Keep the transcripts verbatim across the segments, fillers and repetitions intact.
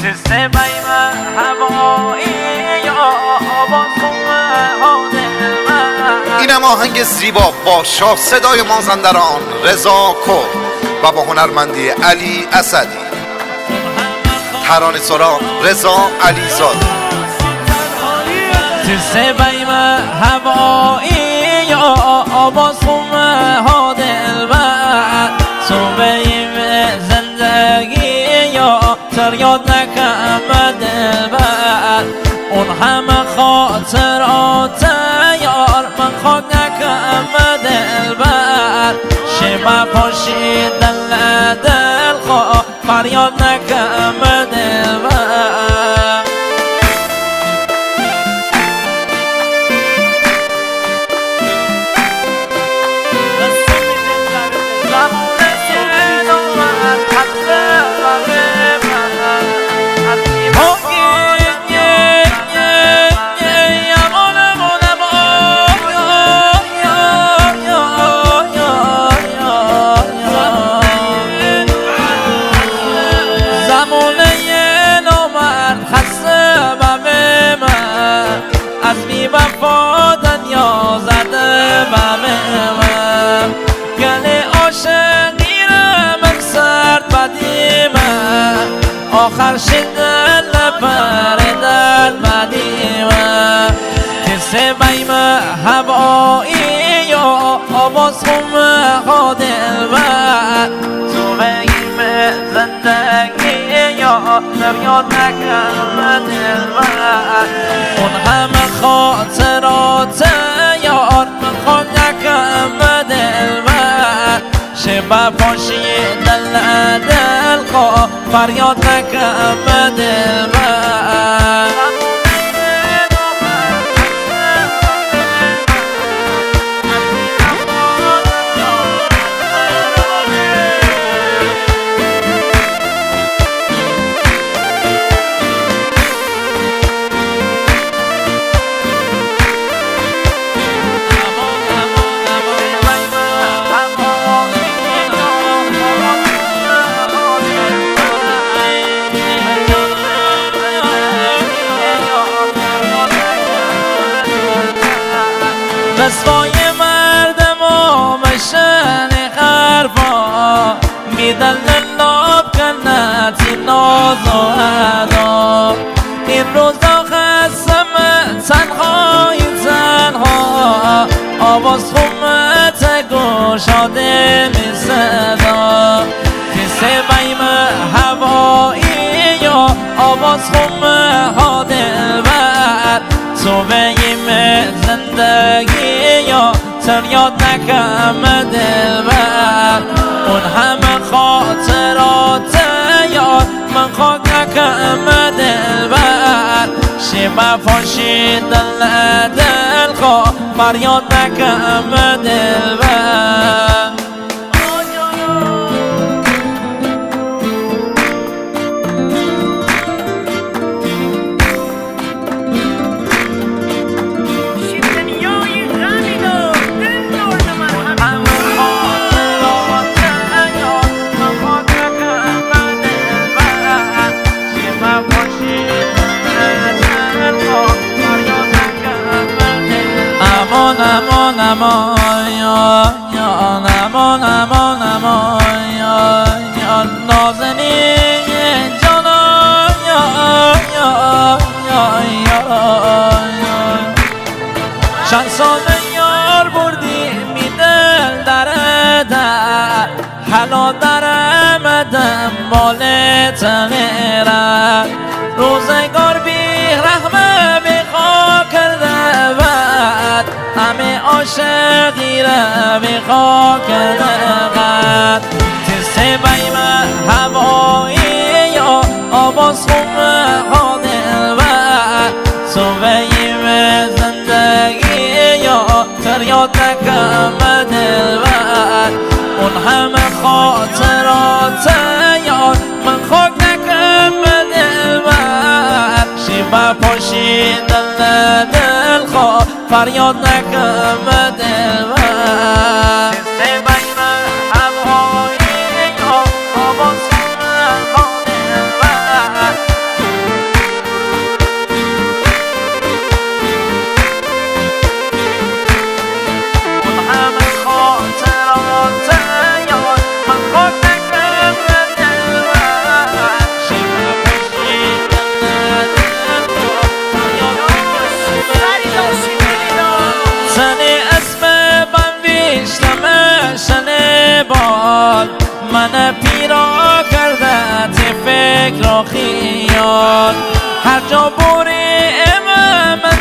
تسته بیم هوایی یا با اینم آهنگ زیبا با شاه صدای مازندران رضا کرد و با هنرمندی علی اسدی، ترانه سرا رضا علیزاده. تسته بیم هوایی یا با ها دلبر صبحیم زندگی یا تریاد نکم دلبر اون همه خاطرات یار من خاک نکم دلبر شما پاشی دل دل خواه فریاد نکم دلبر وفا دنیا زده بمیم گله عاشقی را من سرد بدیم آخر شدن پردن بدیم کسی بیم هوایی یا آواز خم خادل و تو بیم زندگی یا نمیاد نکم دلبر اون همه خاطرات یار من خود نکم دلبر شبه پاشی دل دل خواه فریاد نکم دلبر رسوای مردم و مشن خرفا میدن لب کنتی ناز و ادا این روزا خستم تنهای تنها آواز خمت گشاده می صدا کسی بیم هوایی یا آواز خمها دلبر تو بیم زندگی یا تریاد نکم دلبر اون همه خاطرات یار من خاک نکم دلبر شما پاشی دل دل خواه فریاد نکم دلبر aman aman aman ya ya aman aman aman ya ya nazenin canan ya ya ya ya چند ساله یار بردی می دل در در حالا درم دنبال تغییرم روزگار بی رحمه بی خاک کرده بد همه عاشقی را بی خاک کرده بد تسته بیم هوایی یا آواز خم خادل بد تو بیم زندگی یا تریاد نکم دلبر اون همه خاطرات یار من خاک نکم دلبر شیبه پاشی دل دل خواه فریاد نکم دلبر تسته بیم هوایی یا آواز خم خادل بد باد هر جا بوری امام من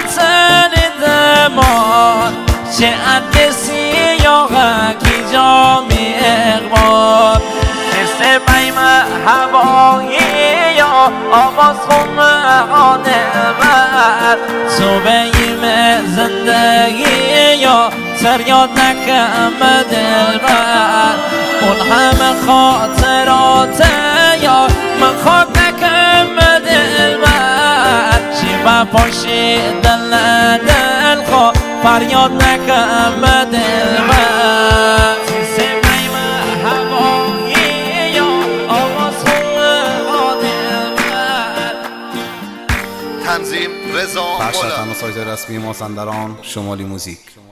دماد چه اندسی یا غکی جامی اقبال کسه بیم هوایی یا آواز خونه بر صبحیم زندگی یا سریاد نکم دلبر اون همه خاطرات یا من خاک نکم دلبر چی بپاشی دل دل خوا فریاد نکم دلبر کسه بیم هوایی یا آواز خونه دلبر. تنظیم رضا بخش تناسایت رسمی مازندران شمالی موزیک.